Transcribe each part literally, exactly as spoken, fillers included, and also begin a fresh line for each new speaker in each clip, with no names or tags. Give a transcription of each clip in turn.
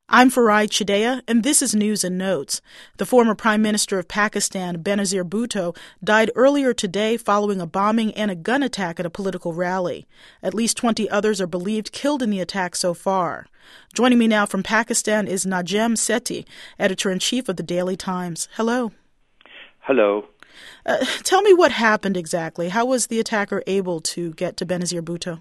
I'm Farai Chideya, and this is News and Notes. The former Prime Minister of Pakistan, Benazir Bhutto, died earlier today following a bombing and a gun attack at a political rally. At least twenty others are believed killed in the attack so far. Joining me now from Pakistan is Najem Sethi, editor-in-chief of the Daily Times. Hello.
Hello.
Uh, tell me what happened exactly. How was the attacker able to get to Benazir Bhutto?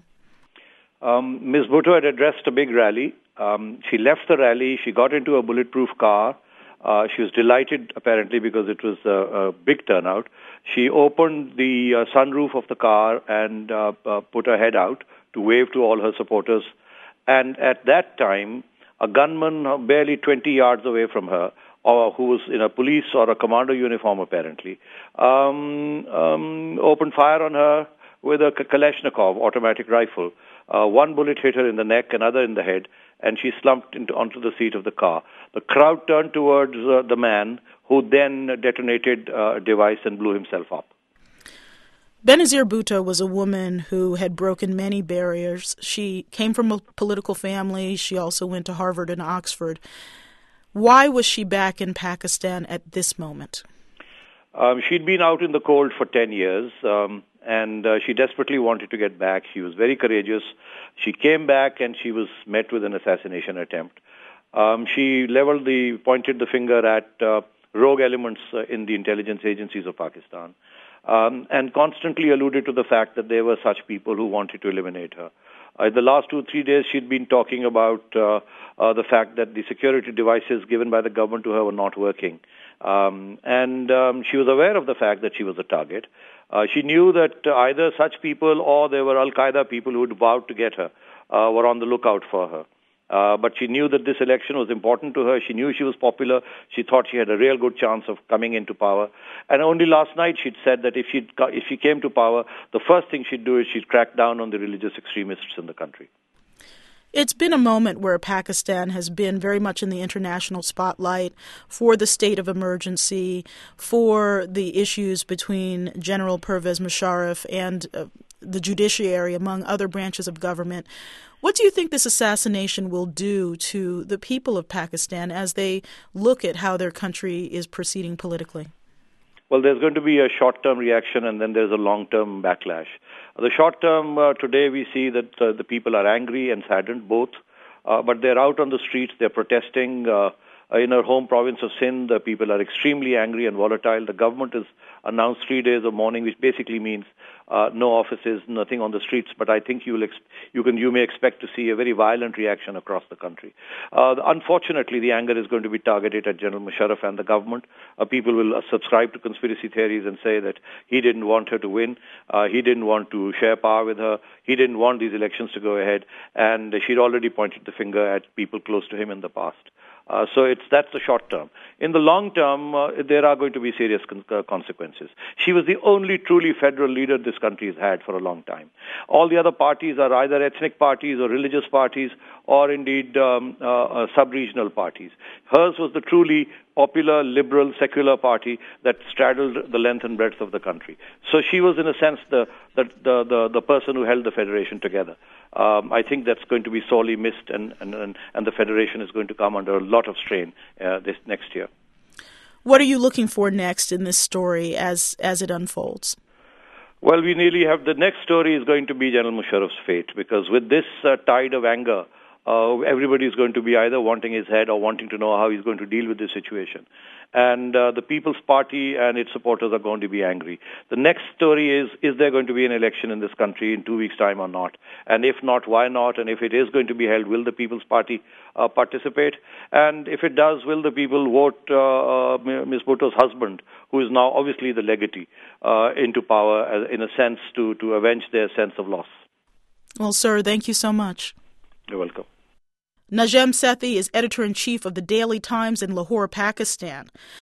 Um, Miz Bhutto had addressed a big rally. Um, she left the rally. She got into a bulletproof car. Uh, she was delighted, apparently, because it was a, a big turnout. She opened the uh, sunroof of the car and uh, uh, put her head out to wave to all her supporters. And at that time, a gunman barely twenty yards away from her, or who was in a police or a commando uniform, apparently, um, um, opened fire on her with a Kalashnikov automatic rifle. Uh, one bullet hit her in the neck, another in the head, and she slumped into, onto the seat of the car. The crowd turned towards uh, the man, who then detonated uh, a device and blew himself up.
Benazir Bhutto was a woman who had broken many barriers. She came from a political family. She also went to Harvard and Oxford. Why was she back in Pakistan at this moment?
Um, she'd been out in the cold for ten years, um, and uh, she desperately wanted to get back. She was very courageous. She came back, and she was met with an assassination attempt. Um, she leveled the, pointed the finger at uh, rogue elements uh, in the intelligence agencies of Pakistan, um, and constantly alluded to the fact that there were such people who wanted to eliminate her. Uh, the last two, three days, she'd been talking about uh, uh, the fact that the security devices given by the government to her were not working. Um, and um, she was aware of the fact that she was a target. Uh, she knew that either such people or there were Al-Qaeda people who had vowed to get her, uh, were on the lookout for her. Uh, but she knew that this election was important to her. She knew she was popular. She thought she had a real good chance of coming into power. And only last night she'd said that if, she'd, if she came to power, the first thing she'd do is she'd crack down on the religious extremists in the country.
It's been a moment where Pakistan has been very much in the international spotlight for the state of emergency, for the issues between General Pervez Musharraf and uh, the judiciary, among other branches of government. What do you think this assassination will do to the people of Pakistan as they look at how their country is proceeding politically?
Well, there's going to be a short-term reaction, and then there's a long-term backlash. The short-term, uh, today we see that uh, the people are angry and saddened, both, uh, but they're out on the streets, they're protesting. Uh, in our home province of Sindh, the people are extremely angry and volatile. The government has announced three days of mourning, which basically means uh, no offices, nothing on the streets. But I think you will ex- you can you may expect to see a very violent reaction across the country. Uh, unfortunately, the anger is going to be targeted at General Musharraf and the government. Uh, people will uh, subscribe to conspiracy theories and say that he didn't want her to win. Uh, he didn't want to share power with her. He didn't want these elections to go ahead. And she'd already pointed the finger at people close to him in the past. Uh, so it's that's the short term. In the long term, uh, there are going to be serious con- uh, consequences. She was the only truly federal leader this country has had for a long time. All the other parties are either ethnic parties or religious parties or indeed um, uh, uh, sub-regional parties. Hers was the truly popular, liberal, secular party that straddled the length and breadth of the country. So she was, in a sense, the the the, the, the person who held the federation together. Um, I think that's going to be sorely missed, and, and, and, and the federation is going to come under a lot of strain uh, this next year.
What are you looking for next in this story as as it unfolds?
Well, we nearly have the next story is going to be General Musharraf's fate, because with this uh, tide of anger, Uh, everybody is going to be either wanting his head or wanting to know how he's going to deal with this situation. And uh, the People's Party and its supporters are going to be angry. The next story is, is there going to be an election in this country in two weeks' time or not? And if not, why not? And if it is going to be held, will the People's Party uh, participate? And if it does, will the people vote uh, uh, Miz Bhutto's husband, who is now obviously the legatee, uh, into power uh, in a sense to, to avenge their sense of loss?
Well, sir, thank you so much.
You're welcome.
Najem Sethi is editor-in-chief of the Daily Times in Lahore, Pakistan.